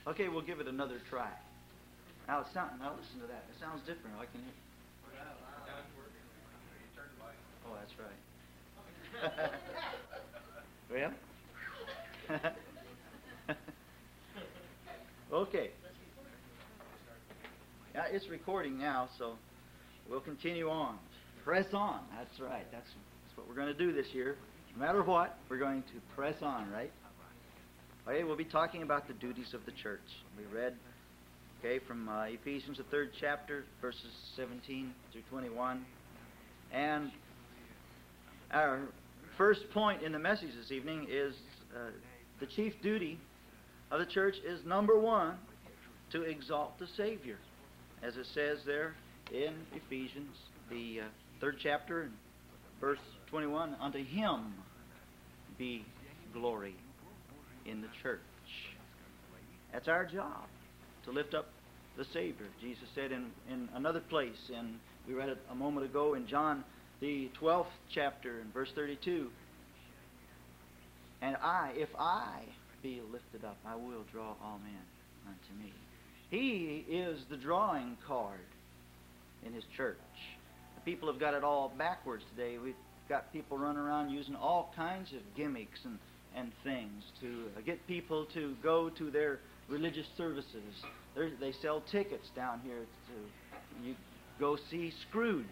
Okay, we'll give it another try. Now listen to that. It sounds different. I can hear. Oh, that's right. Well, okay. Yeah, it's recording now, so we'll continue on. Press on. That's right. That's what we're going to do this year. No matter what, we're going to press on, right? Okay, we'll be talking about the duties of the church. We read, from Ephesians, the 3rd chapter, verses 17 through 21. And our first point in the message this evening is the chief duty of the church is, number one, to exalt the Savior. As it says there in Ephesians, the 3rd chapter, and verse 21, unto Him be glory in the church. That's our job, to lift up the Savior. Jesus said in another place, and we read it a moment ago in John, the 12th chapter, in verse 32, and if I be lifted up, I will draw all men unto me. He is the drawing card in His church. The people have got it all backwards today. We've got people running around using all kinds of gimmicks and things to get people to go to their religious services. They sell tickets down here to you go see Scrooge,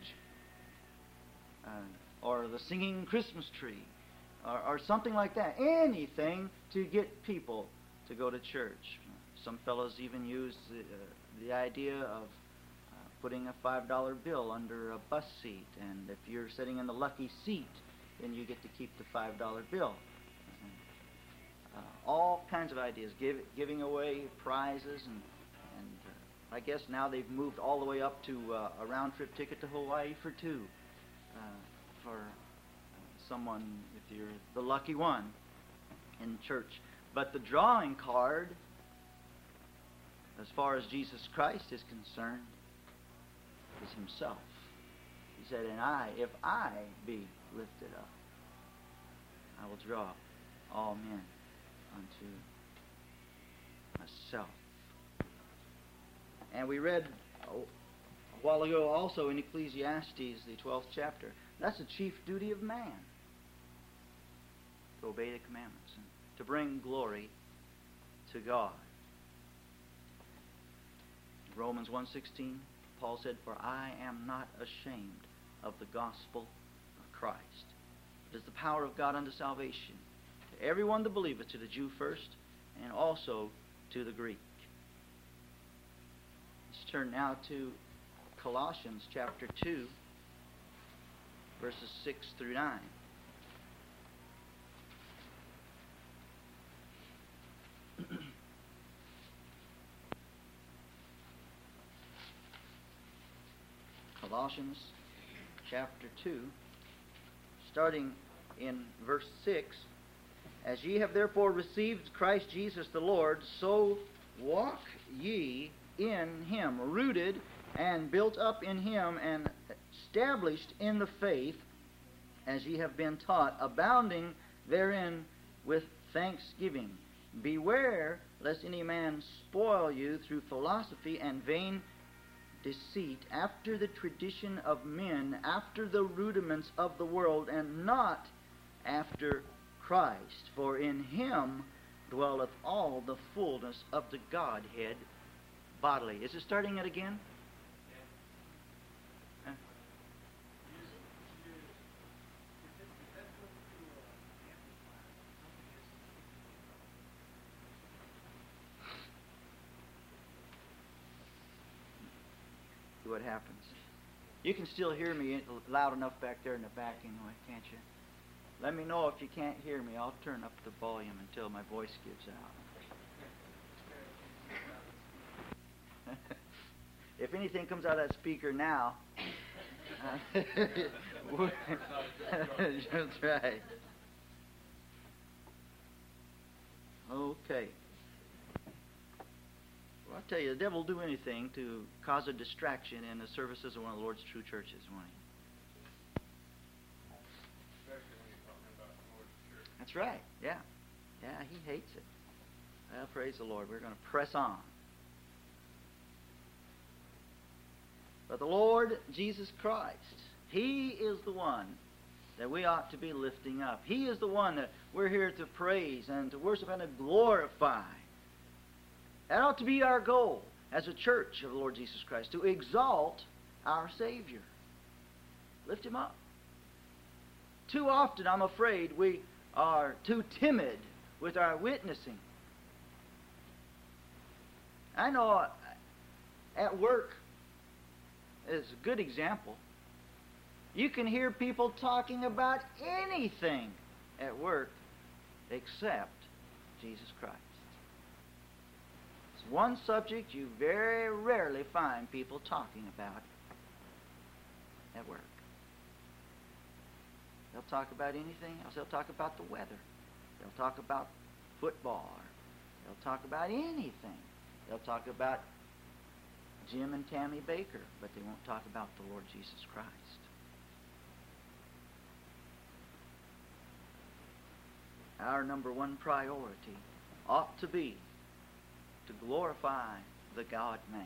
or the singing Christmas tree, or something like that. Anything to get people to go to church. Some fellows even use the idea of putting a $5 bill under a bus seat, and if you're sitting in the lucky seat, then you get to keep the $5 bill. All kinds of ideas, giving away prizes, and I guess now they've moved all the way up to a round-trip ticket to Hawaii for two, for someone, if you're the lucky one in church. But the drawing card, as far as Jesus Christ is concerned, is Himself. He said, and if I be lifted up, I will draw all men unto myself. And we read a while ago also in Ecclesiastes, the 12th chapter, that's the chief duty of man, to obey the commandments and to bring glory to God. Romans 1:16, Paul said, for I am not ashamed of the gospel of Christ. It is the power of God unto salvation to everyone that believeth, to the Jew first, and also to the Greek. Let's turn now to Colossians chapter 2, verses 6 through 9. Colossians chapter 2, starting in verse 6, as ye have therefore received Christ Jesus the Lord, so walk ye in Him, rooted and built up in Him, and established in the faith, as ye have been taught, abounding therein with thanksgiving. Beware lest any man spoil you through philosophy and vain deceit, after the tradition of men, after the rudiments of the world, and not after Christ. For in Him dwelleth all the fullness of the Godhead bodily. Is it starting it again? What happens. You can still hear me loud enough back there in the back anyway, can't you? Let me know if you can't hear me. I'll turn up the volume until my voice gives out. If anything comes out of that speaker now, that's right. Okay. Well, I'll tell you, the devil will do anything to cause a distraction in the services of one of the Lord's true churches, won't he? Especially when you're talking about the Lord's church. That's right, yeah. Yeah, he hates it. Well, praise the Lord. We're going to press on. But the Lord Jesus Christ, He is the one that we ought to be lifting up. He is the one that we're here to praise and to worship and to glorify. That ought to be our goal as a church of the Lord Jesus Christ, to exalt our Savior. Lift Him up. Too often, I'm afraid, we are too timid with our witnessing. I know at work is a good example. You can hear people talking about anything at work except Jesus Christ. It's one subject you very rarely find people talking about at work. They'll talk about anything else. They'll talk about the weather. They'll talk about football. They'll talk about anything. They'll talk about Jim and Tammy Baker, but they won't talk about the Lord Jesus Christ. Our number one priority ought to be to glorify the God-man.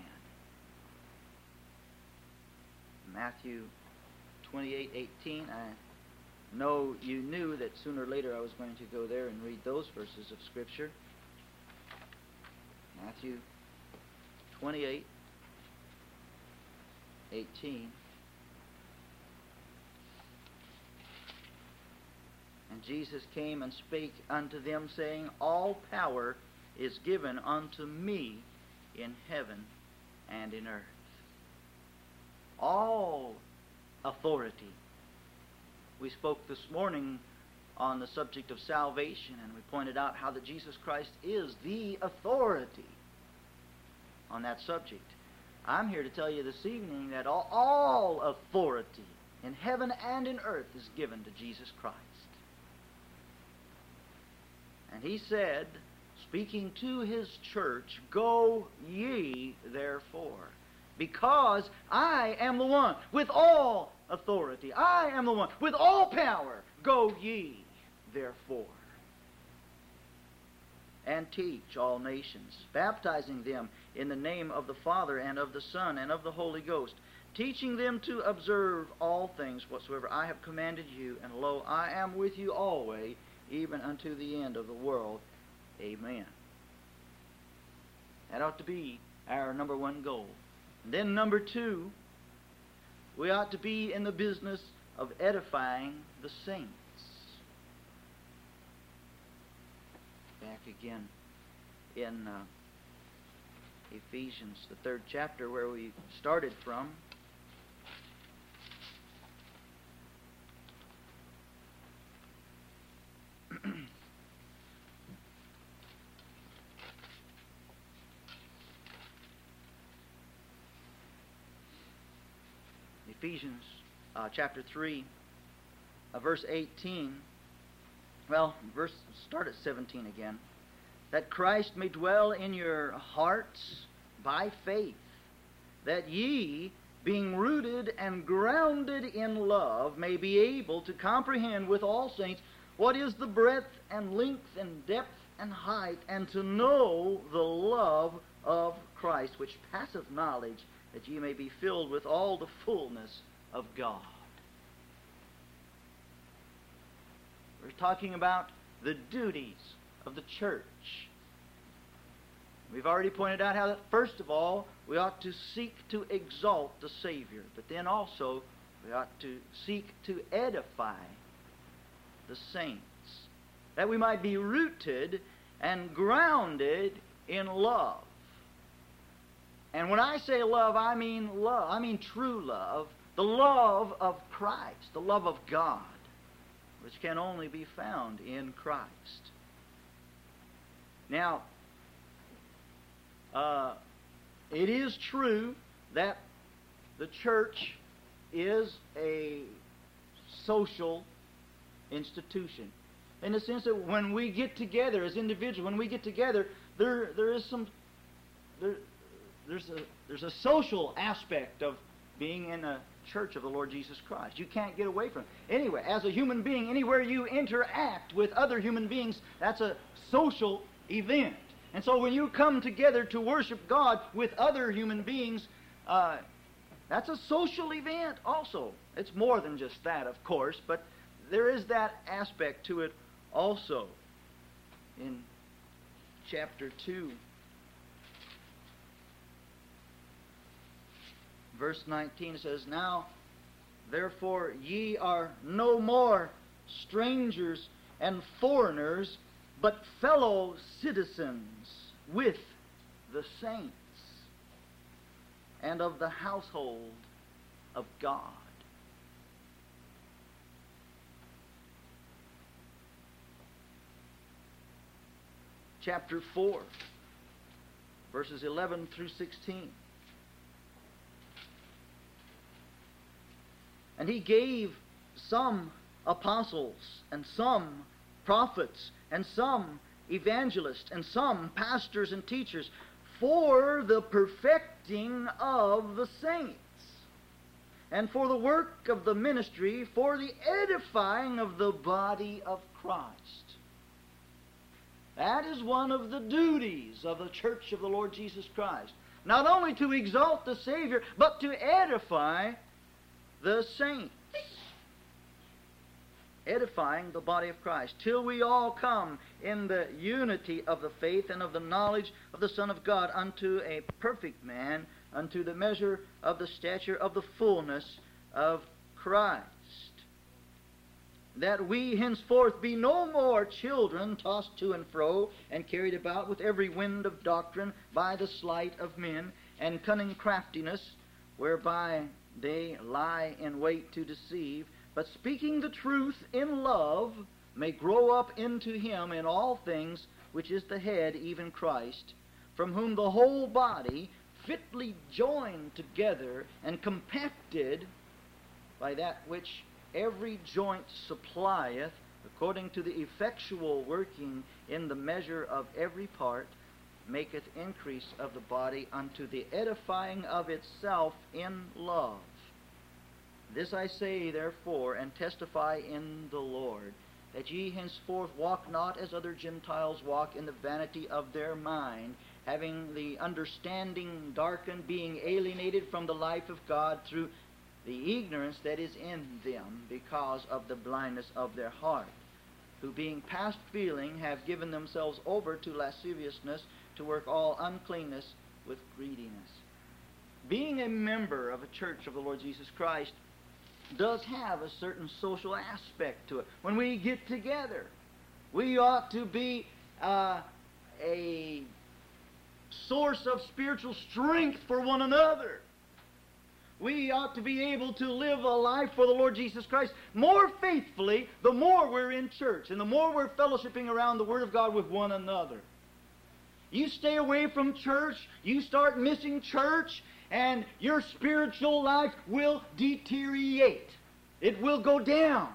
Matthew 28:18. I know you knew that sooner or later I was going to go there and read those verses of Scripture. Matthew 28:18. And Jesus came and spake unto them, saying, All power is given unto me in heaven and in earth. All authority. We spoke this morning on the subject of salvation, and we pointed out how that Jesus Christ is the authority on that subject. I'm here to tell you this evening that all authority in heaven and in earth is given to Jesus Christ. And He said, speaking to His church, Go ye therefore, because I am the one with all authority. I am the one with all power. Go ye therefore, and teach all nations, baptizing them in the name of the Father and of the Son and of the Holy Ghost, teaching them to observe all things whatsoever I have commanded you, and lo, I am with you always, even unto the end of the world. Amen. That ought to be our number one goal. And then number two, we ought to be in the business of edifying the saints. Back again in Ephesians, the 3rd chapter, where we started from. Ephesians chapter 3, verse 18. Well, start at 17 again. That Christ may dwell in your hearts by faith, that ye, being rooted and grounded in love, may be able to comprehend with all saints what is the breadth and length and depth and height, and to know the love of Christ, which passeth knowledge, that ye may be filled with all the fullness of God. We're talking about the duties of the church. We've already pointed out how that, first of all, we ought to seek to exalt the Savior, but then also we ought to seek to edify the saints, that we might be rooted and grounded in love. And when I say love, I mean love. I mean true love, the love of Christ, the love of God, which can only be found in Christ. Now, it is true that the church is a social institution, in the sense that when we get together as individuals, when we get together, there's a social aspect of being in a church of the Lord Jesus Christ. You can't get away from it. Anyway, as a human being, anywhere you interact with other human beings, that's a social event. And so when you come together to worship God with other human beings, that's a social event also. It's more than just that, of course, but there is that aspect to it also. In chapter 2, verse 19 says, "Now, therefore, ye are no more strangers and foreigners, but fellow citizens with the saints and of the household of God." Chapter 4, verses 11 through 16. "And he gave some apostles, and some prophets, and some evangelists, and some pastors and teachers, for the perfecting of the saints, and for the work of the ministry, for the edifying of the body of Christ." That is one of the duties of the church of the Lord Jesus Christ. Not only to exalt the Savior, but to edify the saints. Edifying the body of Christ, till we all come in the unity of the faith and of the knowledge of the Son of God, unto a perfect man, unto the measure of the stature of the fullness of Christ. That we henceforth be no more children, tossed to and fro, and carried about with every wind of doctrine, by the sleight of men, and cunning craftiness, whereby they lie in wait to deceive, but speaking the truth in love, may grow up into Him in all things, which is the head, even Christ, from whom the whole body, fitly joined together and compacted by that which every joint supplieth, according to the effectual working in the measure of every part, maketh increase of the body unto the edifying of itself in love. This I say, therefore, and testify in the Lord, that ye henceforth walk not as other Gentiles walk, in the vanity of their mind, having the understanding darkened, being alienated from the life of God through the ignorance that is in them, because of the blindness of their heart, who being past feeling have given themselves over to lasciviousness, to work all uncleanness with greediness. Being a member of a church of the Lord Jesus Christ does have a certain social aspect to it. When we get together, we ought to be a source of spiritual strength for one another. We ought to be able to live a life for the Lord Jesus Christ more faithfully the more we're in church and the more we're fellowshipping around the Word of God with one another. You stay away from church, you start missing church, and your spiritual life will deteriorate. It will go down.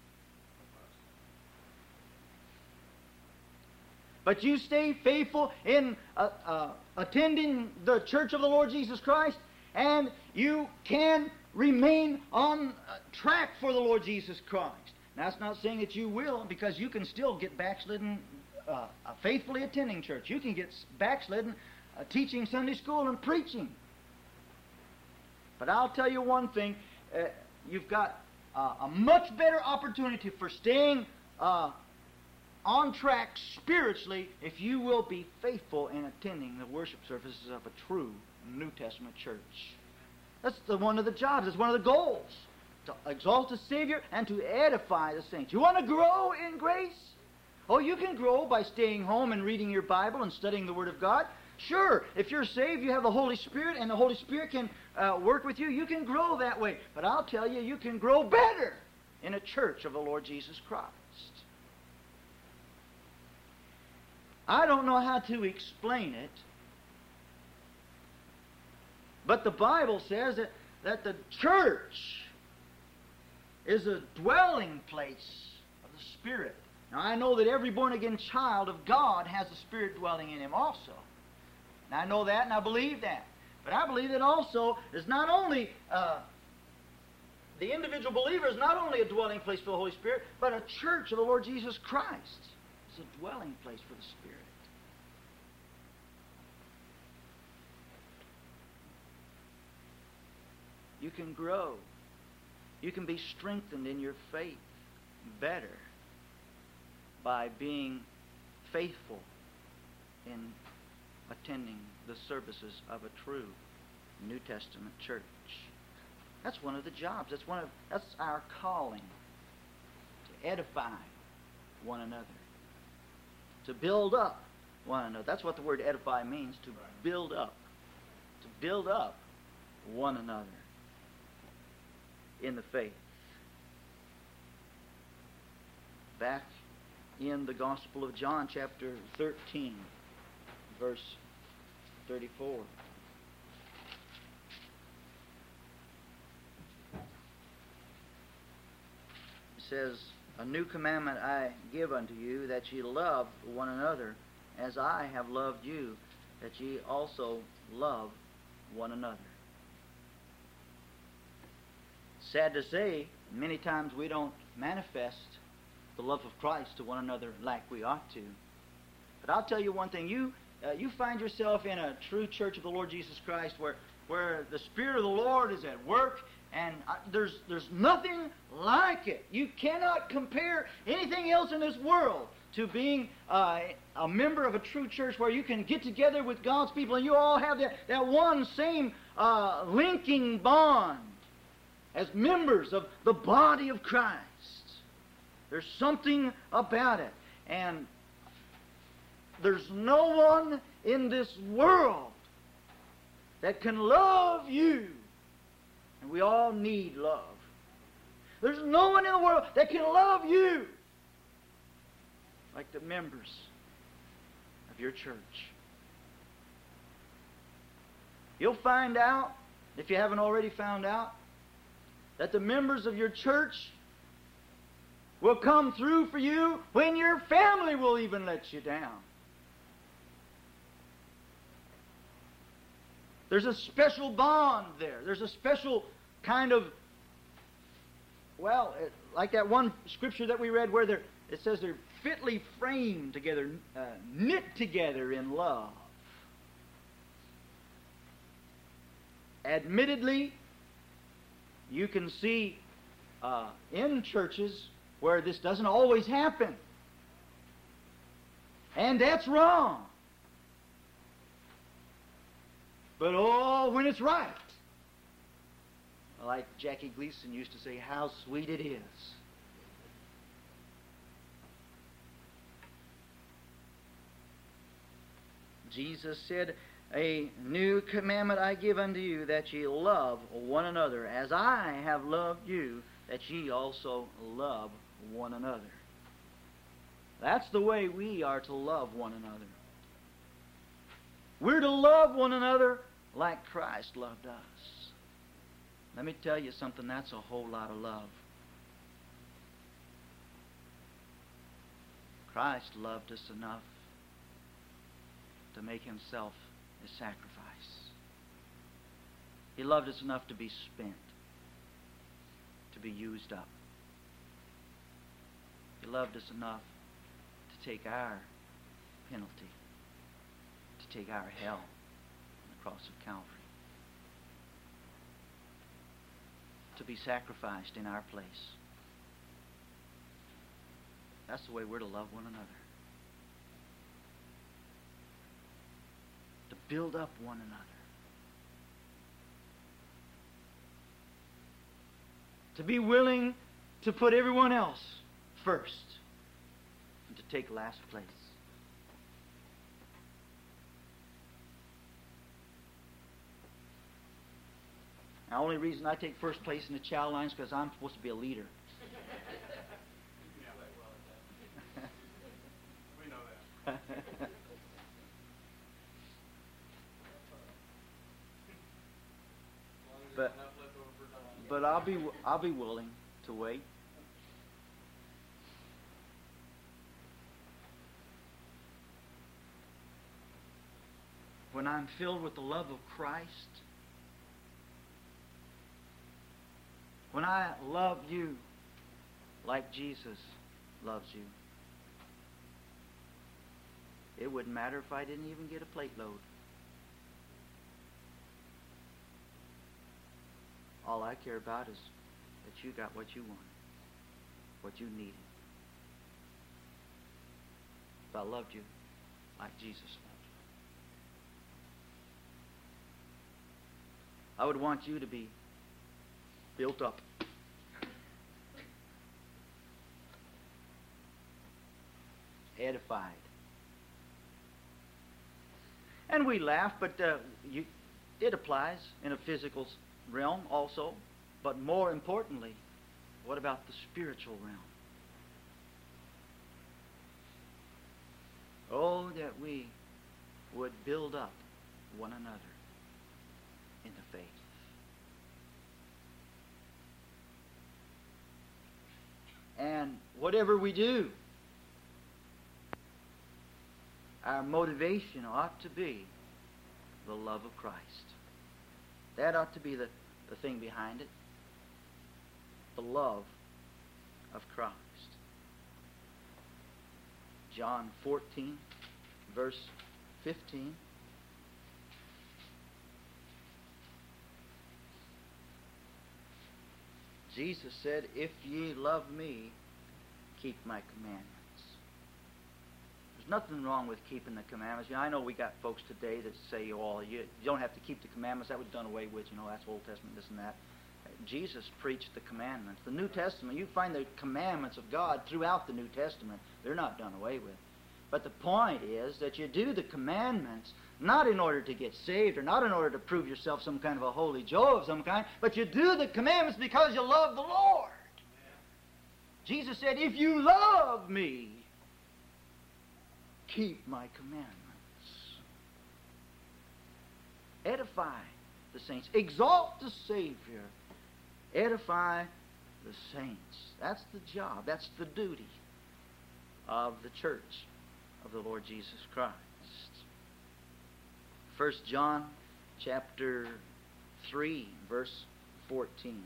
But you stay faithful in attending the church of the Lord Jesus Christ, and you can remain on track for the Lord Jesus Christ. Now, that's not saying that you will, because you can still get backslidden faithfully attending church. You can get backslidden teaching Sunday school and preaching. But I'll tell you one thing, you've got a much better opportunity for staying on track spiritually if you will be faithful in attending the worship services of a true New Testament church. That's one of the jobs. It's one of the goals. To exalt the Savior and to edify the saints. You want to grow in grace? Oh, you can grow by staying home and reading your Bible and studying the Word of God. Sure, if you're saved, you have the Holy Spirit, and the Holy Spirit can work with you. You can grow that way. But I'll tell you, you can grow better in a church of the Lord Jesus Christ. I don't know how to explain it, but the Bible says that the church is a dwelling place of the Spirit. Now, I know that every born-again child of God has the Spirit dwelling in him also. And I know that, and I believe that. But I believe that also is not only the individual believer is not only a dwelling place for the Holy Spirit, but a church of the Lord Jesus Christ is a dwelling place for the Spirit. You can grow. You can be strengthened in your faith better by being faithful in attending the services of a true New Testament church. That's one of the jobs. That's our calling, to edify one another, to build up one another. That's what the word edify means, to build up. To build up one another in the faith. Back in the Gospel of John, chapter 13, verse 34. It says, "A new commandment I give unto you, that ye love one another, as I have loved you, that ye also love one another." Sad to say, many times we don't manifest the love of Christ to one another like we ought to. But I'll tell you one thing, you find yourself in a true church of the Lord Jesus Christ where the Spirit of the Lord is at work, and there's nothing like it. You cannot compare anything else in this world to being a member of a true church where you can get together with God's people and you all have that one same linking bond as members of the body of Christ. There's something about it. And there's no one in this world that can love you. And we all need love. There's no one in the world that can love you like the members of your church. You'll find out, if you haven't already found out, that the members of your church will come through for you when your family will even let you down. There's a special bond there. There's a special kind of, like that one scripture that we read where it says they're fitly framed together, knit together in love. Admittedly, you can see in churches where this doesn't always happen. And that's wrong. But when it's right. Like Jackie Gleason used to say, how sweet it is. Jesus said, "A new commandment I give unto you, that ye love one another, as I have loved you, that ye also love one another." That's the way we are to love one another. We're to love one another like Christ loved us. Let me tell you something, that's a whole lot of love. Christ loved us enough to make Himself a sacrifice. He loved us enough to be spent, to be used up. He loved us enough to take our penalty, to take our hell on the cross of Calvary, to be sacrificed in our place. That's the way we're to love one another. To build up one another. To be willing to put everyone else first and to take last place. The only reason I take first place in the child line is because I'm supposed to be a leader. We know that. But I'll be willing to wait. When I'm filled with the love of Christ, when I love you like Jesus loves you, it wouldn't matter if I didn't even get a plate load. All I care about is that you got what you wanted, what you needed. If I loved you like Jesus loved you, I would want you to be built up. Edified. And we laugh, but it applies in a physical realm also. But more importantly, what about the spiritual realm? Oh, that we would build up one another in the faith. And whatever we do, our motivation ought to be the love of Christ. That ought to be the thing behind it. The love of Christ. John 14, verse 15. Jesus said, "If ye love me, keep my commandments." There's nothing wrong with keeping the commandments. You know, I know we got folks today that say, "Oh, you don't have to keep the commandments. That was done away with. You know, that's Old Testament, this and that." Jesus preached the commandments. The New Testament, you find the commandments of God throughout the New Testament. They're not done away with. But the point is that you do the commandments not in order to get saved or not in order to prove yourself some kind of a holy Joe of some kind, but you do the commandments because you love the Lord. Jesus said, "If you love me, keep my commandments." Edify the saints. Exalt the Savior. Edify the saints. That's the job. That's the duty of the church of the Lord Jesus Christ. 1 John chapter 3, verse 14.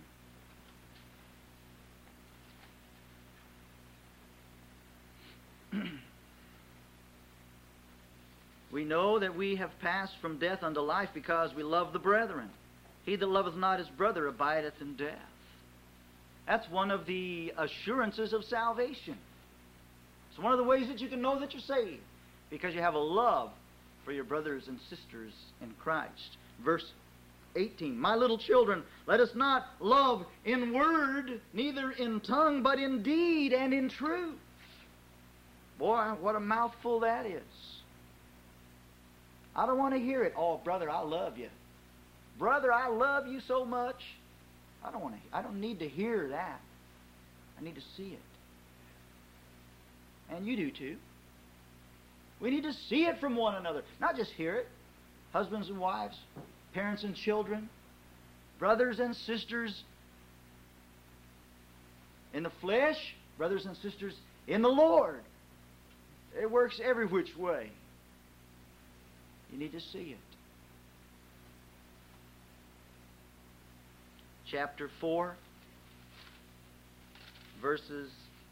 We know that we have passed from death unto life because we love the brethren. He that loveth not his brother abideth in death. That's one of the assurances of salvation. It's one of the ways that you can know that you're saved, because you have a love for your brothers and sisters in Christ. Verse 18, "My little children, let us not love in word, neither in tongue, but in deed and in truth." Boy, what a mouthful that is. I don't want to hear it. "Oh, brother, I love you. Brother, I love you so much." I don't need to hear that. I need to see it. And you do too. We need to see it from one another, not just hear it. Husbands and wives, parents and children, brothers and sisters in the flesh, brothers and sisters in the Lord. It works every which way. You need to see it. Chapter 4, verses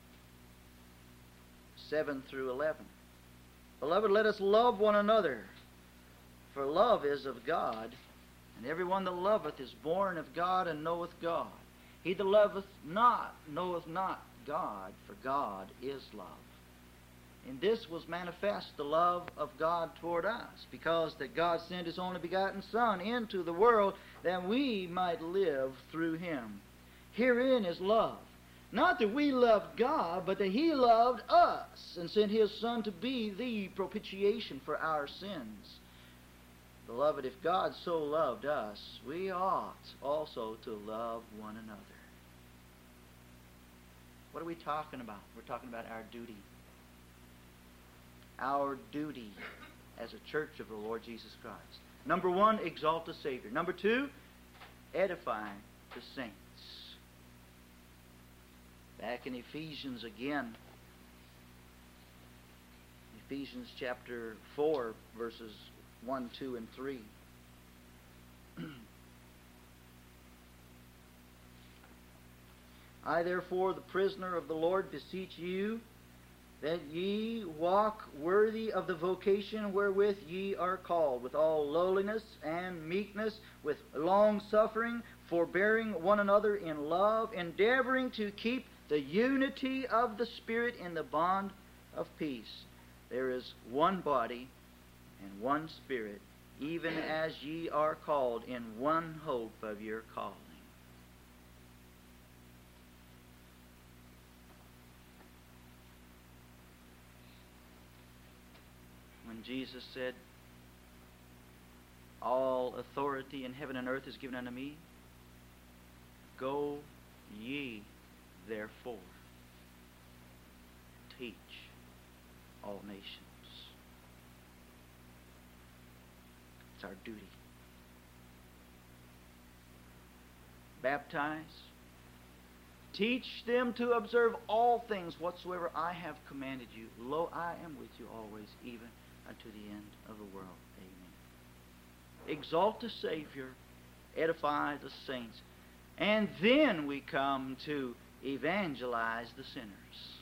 7 through 11. "Beloved, let us love one another, for love is of God, and everyone that loveth is born of God and knoweth God. He that loveth not knoweth not God, for God is love. In this was manifest the love of God toward us, because that God sent His only begotten Son into the world, that we might live through Him. Herein is love. Not that we loved God, but that He loved us, and sent His Son to be the propitiation for our sins. Beloved, if God so loved us, we ought also to love one another." What are we talking about? We're talking about our duty. Our duty as a church of the Lord Jesus Christ. Number one, exalt the Savior. Number two, edify the saints. Back in Ephesians again. Ephesians chapter 4, verses 1, 2, and 3. "I therefore, the prisoner of the Lord, beseech you, that ye walk worthy of the vocation wherewith ye are called, with all lowliness and meekness, with long-suffering, forbearing one another in love, endeavoring to keep the unity of the Spirit in the bond of peace. There is one body and one Spirit, even as ye are called in one hope of your calling. When Jesus said, all authority in heaven and earth is given unto me, go ye therefore, teach all nations. It's our duty. Baptize. Teach them to observe all things whatsoever I have commanded you. Lo, I am with you always, even unto the end of the world. Amen. Exalt the Savior, edify the saints. And then we come to evangelize the sinners.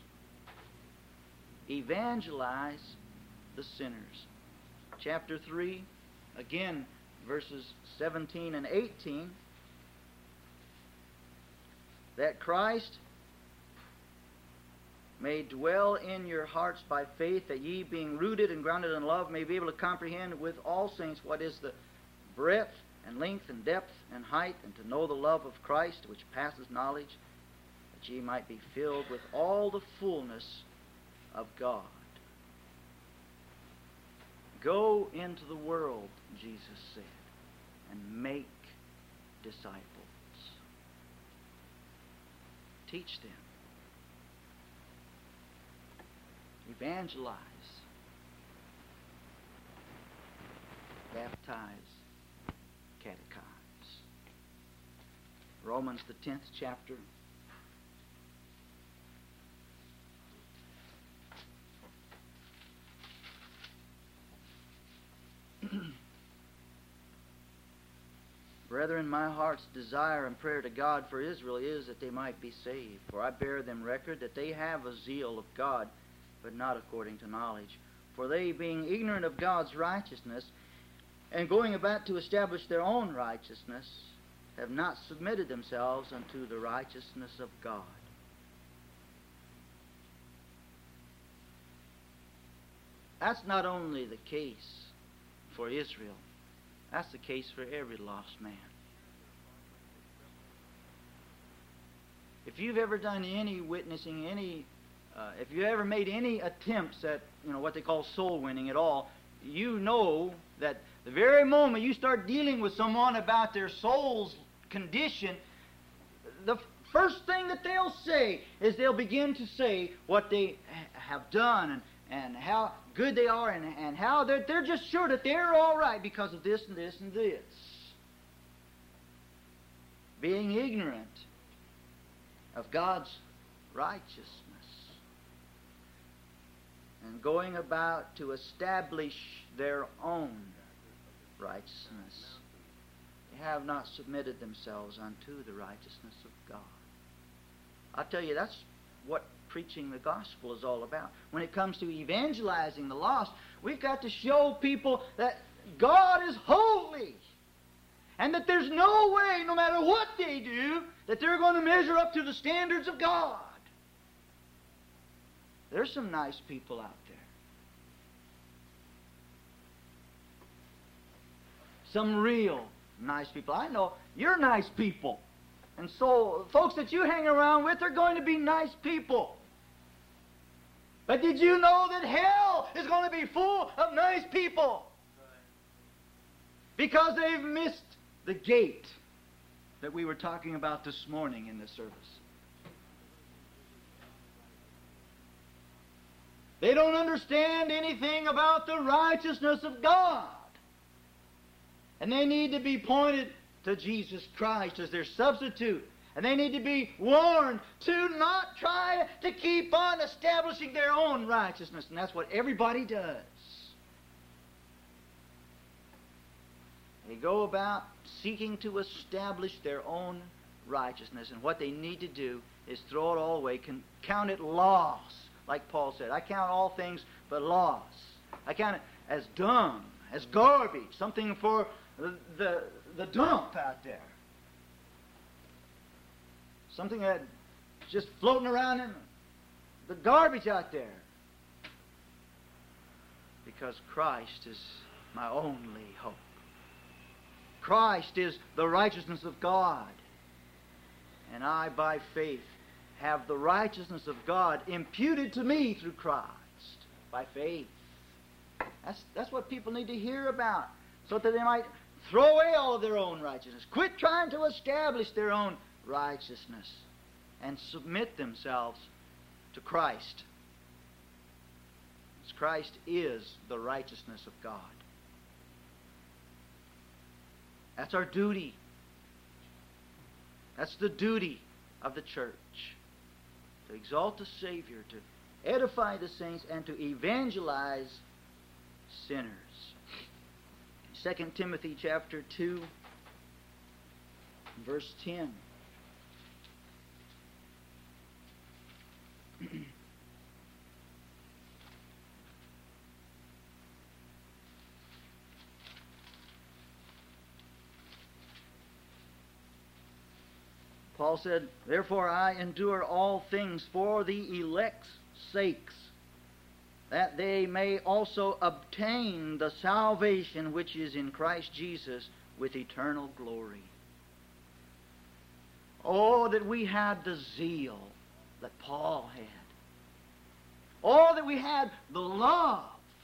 Evangelize the sinners. Chapter 3, again, verses 17 and 18. That Christ may dwell in your hearts by faith, that ye, being rooted and grounded in love, may be able to comprehend with all saints what is the breadth and length and depth and height, and to know the love of Christ, which passes knowledge, that ye might be filled with all the fullness of God. Go into the world, Jesus said, and make disciples. Teach them. Evangelize. Baptize. Catechize. Romans, the 10th chapter. Brethren, my heart's desire and prayer to God for Israel is that they might be saved. For I bear them record that they have a zeal of God, but not according to knowledge. For they, being ignorant of God's righteousness, and going about to establish their own righteousness, have not submitted themselves unto the righteousness of God. That's not only the case for Israel. That's the case for every lost man. If you've ever done any witnessing, if you ever made any attempts at, what they call soul winning at all, you know that the very moment you start dealing with someone about their soul's condition, the first thing that they'll say is they'll begin to say what they have done and how good they are and how they're just sure that they're all right because of this and this and this. Being ignorant of God's righteousness and going about to establish their own righteousness. They have not submitted themselves unto the righteousness of God. I'll tell you, that's what preaching the gospel is all about. When it comes to evangelizing the lost, we've got to show people that God is holy and that there's no way, no matter what they do, that they're going to measure up to the standards of God. There's some nice people out there. Some real nice people. I know you're nice people. And so folks that you hang around with are going to be nice people. But did you know that hell is going to be full of nice people? Because they've missed the gate that we were talking about this morning in the service. They don't understand anything about the righteousness of God. And they need to be pointed to Jesus Christ as their substitute. And they need to be warned to not try to keep on establishing their own righteousness. And that's what everybody does. They go about seeking to establish their own righteousness. And what they need to do is throw it all away, count it loss. Like Paul said, I count all things but loss. I count it as dung, as garbage, something for the dump out there. something that's just floating around in the garbage out there. Because Christ is my only hope. Christ is the righteousness of God. And I, by faith, have the righteousness of God imputed to me through Christ. By faith. That's what people need to hear about, so that they might throw away all of their own righteousness. Quit trying to establish their own righteousness and submit themselves to Christ. Because Christ is the righteousness of God. That's our duty. That's the duty of the church. To exalt the Savior, to edify the saints, and to evangelize sinners. 2 Timothy chapter 2, verse 10. Paul said, "Therefore I endure all things for the elect's sakes, that they may also obtain the salvation which is in Christ Jesus with eternal glory." Oh, that we had the zeal that Paul had. Oh, that we had the love,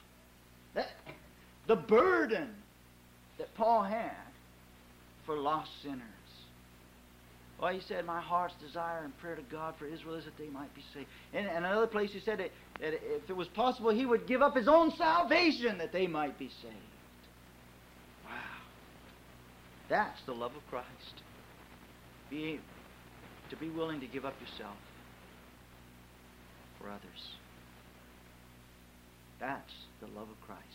the burden that Paul had for lost sinners. Well, he said, "My heart's desire and prayer to God for Israel is that they might be saved." And another place he said that if it was possible, he would give up his own salvation that they might be saved. Wow. That's the love of Christ. To be willing to give up yourself for others. That's the love of Christ.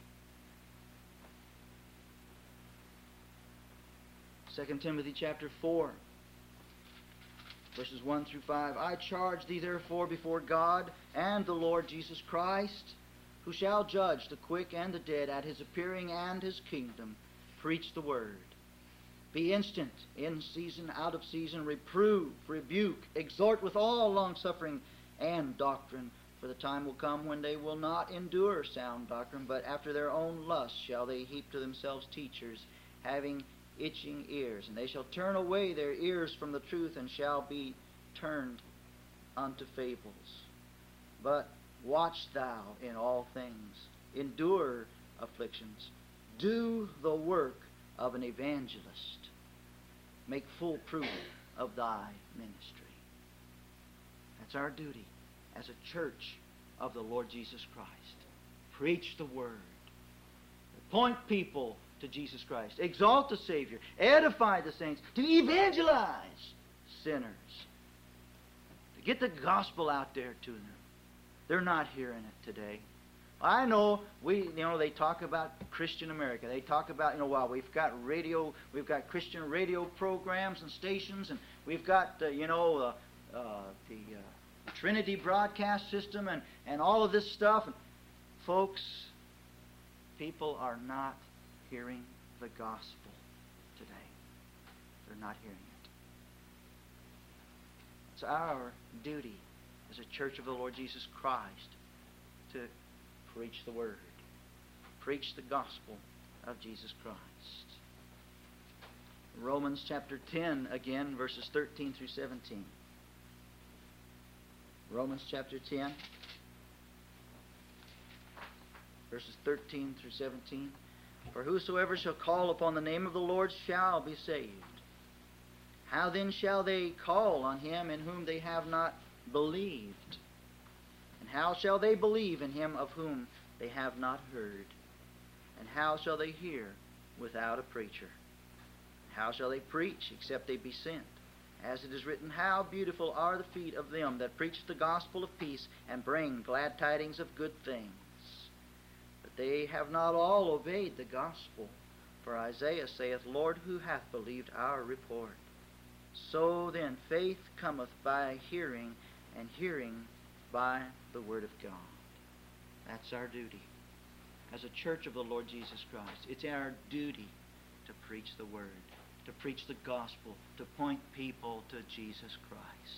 2 Timothy chapter 4. Verses 1 through 5. "I charge thee therefore before God and the Lord Jesus Christ, who shall judge the quick and the dead at his appearing and his kingdom, preach the word. Be instant, in season, out of season, reprove, rebuke, exhort with all longsuffering and doctrine. For the time will come when they will not endure sound doctrine, but after their own lust shall they heap to themselves teachers, having itching ears. And they shall turn away their ears from the truth, and shall be turned unto fables. But watch thou in all things, endure afflictions, do the work of an evangelist, make full proof of thy ministry." That's our duty as a church of the Lord Jesus Christ. Preach the word. Point people to Jesus Christ. Exalt the Savior. Edify the saints. To evangelize sinners. To get the gospel out there to them. They're not hearing it today. I know they talk about Christian America. They talk about, well, we've got Christian radio programs and stations, and we've got, the Trinity broadcast system and all of this stuff. And folks, people are not hearing the gospel today. They're not hearing it. It's our duty as a church of the Lord Jesus Christ to preach the word. Preach the gospel of Jesus Christ. Romans chapter 10 again, verses 13 through 17. Romans chapter 10, verses 13 through 17. "For whosoever shall call upon the name of the Lord shall be saved. How then shall they call on him in whom they have not believed? And how shall they believe in him of whom they have not heard? And how shall they hear without a preacher? How shall they preach except they be sent? As it is written, how beautiful are the feet of them that preach the gospel of peace and bring glad tidings of good things. But they have not all obeyed the gospel. For Isaiah saith, Lord, who hath believed our report? So then faith cometh by hearing, and hearing by the word of God." That's our duty. As a church of the Lord Jesus Christ, it's our duty to preach the word. to preach the gospel, to point people to Jesus Christ.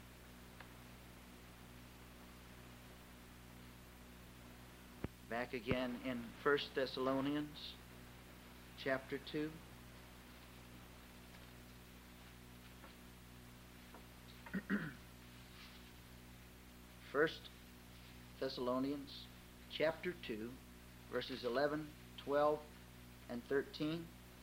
Back again in 1 Thessalonians chapter 2. First Thessalonians chapter 2, verses 11, 12, and 13.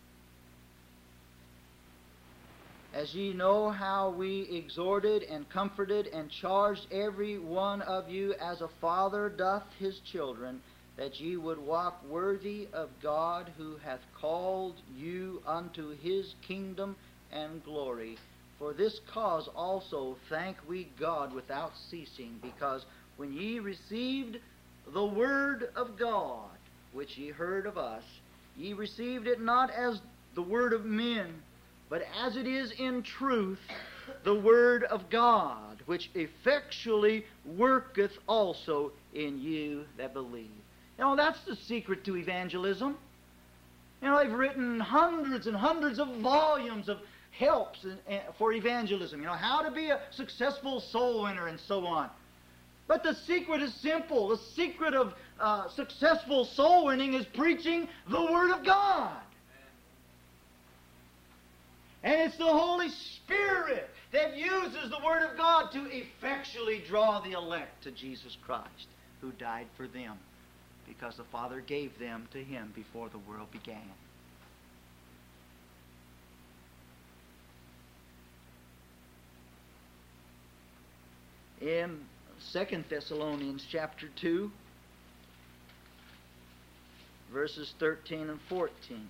As ye know how we exhorted and comforted and charged every one of you as a father doth his children, that ye would walk worthy of God, who hath called you unto his kingdom and glory. For this cause also thank we God without ceasing, because when ye received the word of God, which ye heard of us, ye received it not as the word of men, but as it is in truth the word of God, which effectually worketh also in you that believe. You know, that's the secret to evangelism. You know, they've written hundreds and hundreds of volumes of helps for evangelism. You know, how to be a successful soul winner and so on. But the secret is simple. The secret of successful soul winning is preaching the Word of God. And it's the Holy Spirit that uses the Word of God to effectually draw the elect to Jesus Christ, who died for them, because the Father gave them to Him before the world began. In 2 Thessalonians chapter 2, verses 13 and 14.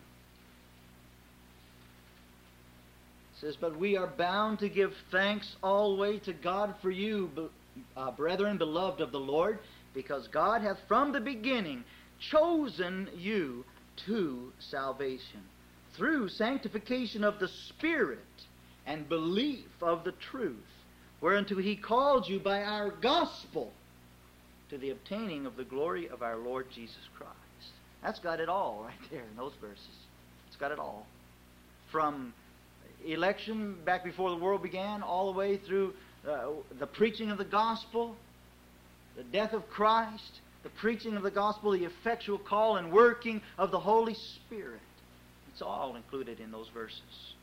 It says, But we are bound to give thanks always to God for you, brethren, beloved of the Lord, because God hath from the beginning chosen you to salvation, through sanctification of the Spirit and belief of the truth, whereunto He called you by our gospel to the obtaining of the glory of our Lord Jesus Christ. That's got it all right there in those verses. It's got it all. From election back before the world began, all the way through the preaching of the gospel, the death of Christ, the preaching of the gospel, the effectual call and working of the Holy Spirit. It's all included in those verses.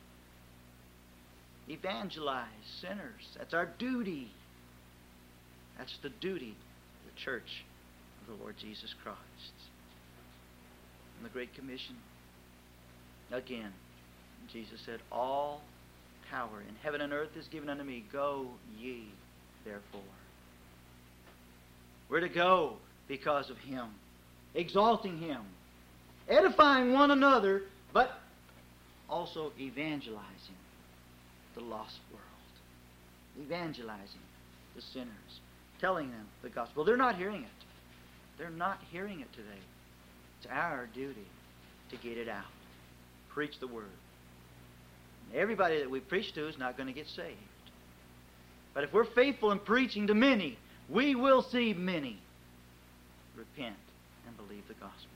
Evangelize sinners. That's our duty. That's the duty of the church of the Lord Jesus Christ. And the Great Commission, again, Jesus said, All power in heaven and earth is given unto me. Go ye, therefore. We're to go because of Him, exalting Him, edifying one another, but also evangelizing the lost world, evangelizing the sinners, telling them the gospel. They're not hearing it. They're not hearing it today. It's our duty to get it out. Preach the Word. And everybody that we preach to is not going to get saved. But if we're faithful in preaching to many, we will see many repent and believe the gospel.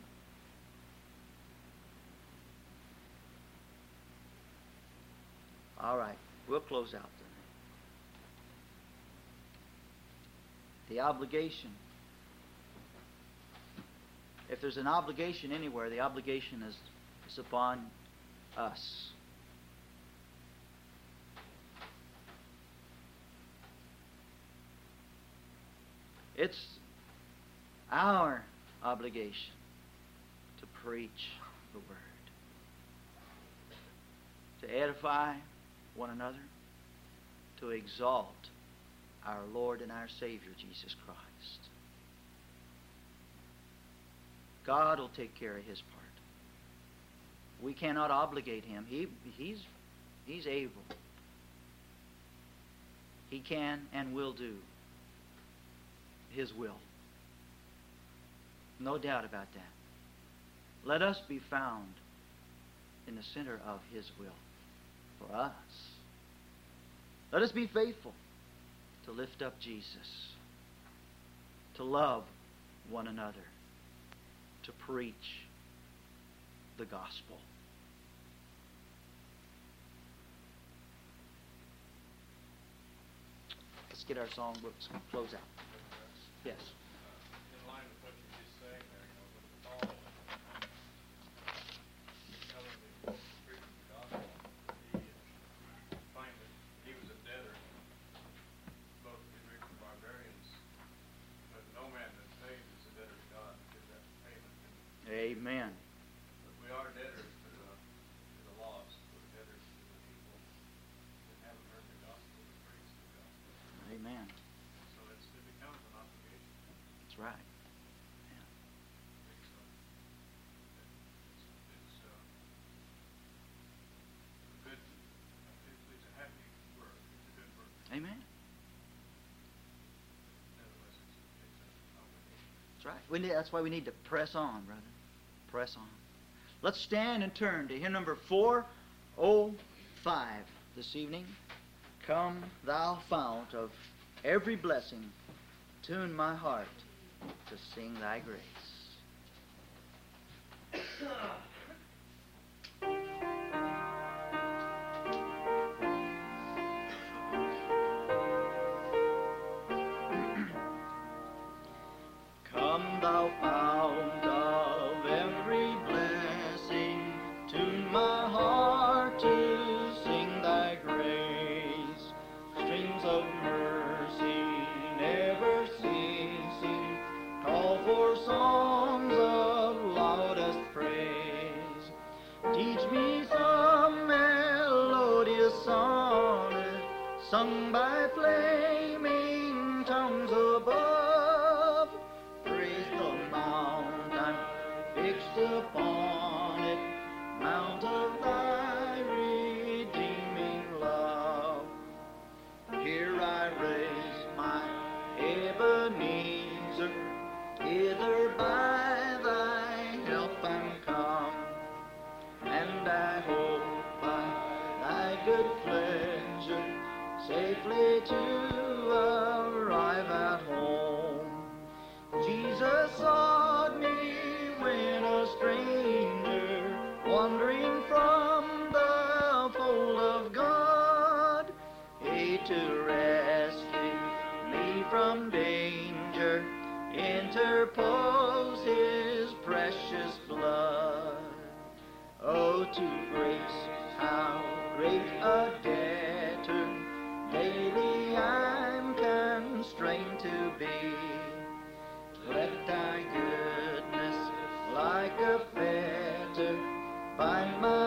All right, we'll close out then. The obligation. If there's an obligation anywhere, the obligation is upon us. It's our obligation to preach the Word, to edify one another, to exalt our Lord and our Savior, Jesus Christ. God will take care of His part. We cannot obligate Him. He's able. He can and will do His will. No doubt about that. Let us be found in the center of His will for us. Let us be faithful to lift up Jesus, to love one another, to preach the gospel. get our songbooks close out. Yes. In line with what you just saying there, when Paul telling the preaching the gospel, he find that he was a debtor, both to the Greeks and barbarians, but no man that pays is a debtor to God, because that payment. Amen. But we are debtors to the lost, we're debtors to the people that haven't heard the gospel, the preach the gospel. Amen. So it becomes an obligation. That's right. It's a happy work. It's a good work. Amen. Nevertheless, it's an obligation. That's right. That's why we need to press on, brother. Press on. Let's stand and turn to hymn number 405 this evening. Come, thou fount of every blessing, tune my heart to sing thy grace. Come, thou fount of every blessing, tune my heart to sing thy grace. Streams of mercy never ceasing, call for songs of loudest praise. Teach me some melodious sonnet, sung by flaming tongues above. Praise the mount I'm fixed upon it, mount of thy redeeming love. Here I raise my Ebenezer, hither by thy help I'm come, and I hope by thy good pleasure safely to arrive at home. Jesus sought me when a stranger, wandering from the fold of God, to rescue me from danger, interpose his precious blood. Oh, to grace, how great a debtor daily I'm constrained to be. Let thy goodness like a fetter bind my